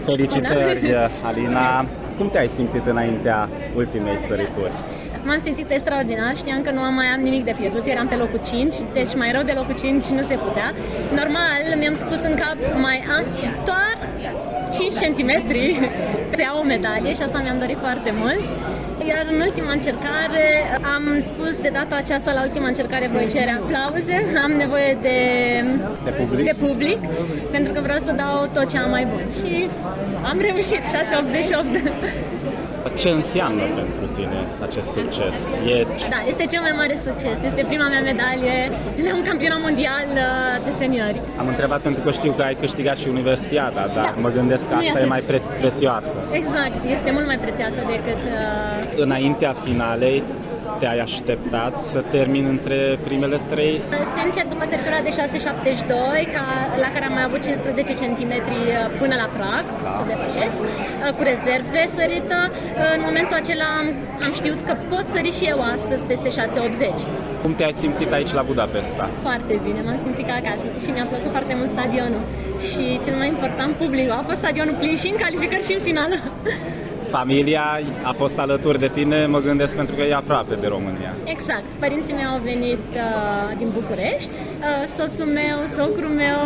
Felicitări, Alina! Cum te-ai simțit înaintea ultimei sărituri? M-am simțit extraordinar, știam că nu mai am nimic de pierdut, eram pe locul 5, deci mai rău de locul 5 nu se putea. Normal, mi-am spus în cap, mai am doar 5 cm să iau o medalie și asta mi-am dorit foarte mult. Iar în ultima încercare am spus de data aceasta, la ultima încercare voi cere aplauze, am nevoie de public pentru că vreau să dau tot ce am mai bun și am reușit, 6,88. Ce înseamnă pentru tine acest succes? Da, este cel mai mare succes. Este prima mea medalie la un campionat mondial de seniori. Am întrebat pentru că știu că ai câștigat și Universiada, dar mă gândesc că asta e mai prețioasă. Exact, este mult mai prețioasă decât... Înaintea finalei, te-ai așteptat să termin între primele 3? Sincer, după săritura de 6,72, la care am mai avut 15 cm până la prag, să depășesc, cu rezerve sărită, în momentul acela am știut că pot sări și eu astăzi peste 6,80. Cum te-ai simțit aici la Budapesta? Foarte bine, m-am simțit ca acasă și mi-a plăcut foarte mult stadionul. Și cel mai important, publicul. A fost stadionul plin și în calificări și în finală. Familia a fost alături de tine, mă gândesc, pentru că e aproape de România. Exact. Părinții mei au venit din București, soțul meu, socrul meu,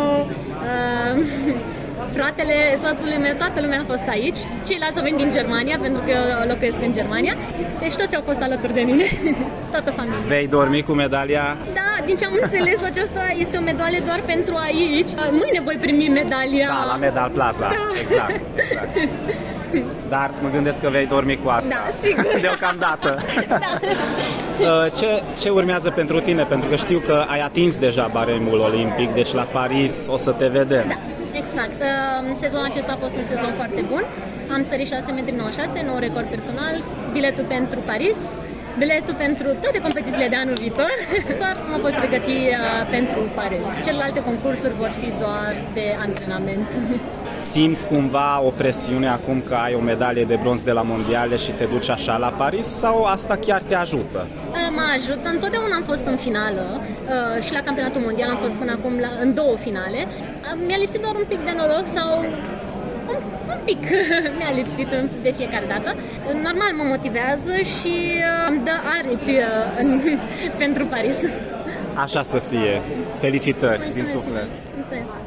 fratele soțului meu, toată lumea a fost aici. Ceilalți au venit din Germania, pentru că eu locuiesc în Germania. Deci toți au fost alături de mine, toată familia. Vei dormi cu medalia? Da, din ce am înțeles, aceasta este o medalie doar pentru aici. Mâine voi primi medalia. Da, la Medal Plaza. Da. Exact. Dar mă gândesc că vei dormi cu asta. Da, sigur. Deocamdată. Da. Ce urmează pentru tine? Pentru că știu că ai atins deja baremul olimpic, deci la Paris o să te vedem. Da, exact. Sezonul acesta a fost un sezon foarte bun. Am sărit 6,96 m, nou record personal, biletul pentru Paris, biletul pentru toate competițiile de anul viitor. Doar mă voi pregăti pentru Paris. Celelalte concursuri vor fi doar de antrenament. Simți cumva o presiune acum că ai o medalie de bronz de la mondiale și te duci așa la Paris sau asta chiar te ajută? Mă ajută, întotdeauna am fost în finală și la campionatul mondial am fost până acum în 2 finale. Mi-a lipsit doar un pic de noroc sau un pic mi-a lipsit de fiecare dată. Normal mă motivează și îmi dă aripi pentru Paris. Așa să fie. Felicitări. Mulțumesc. Din suflet. Mulțumesc.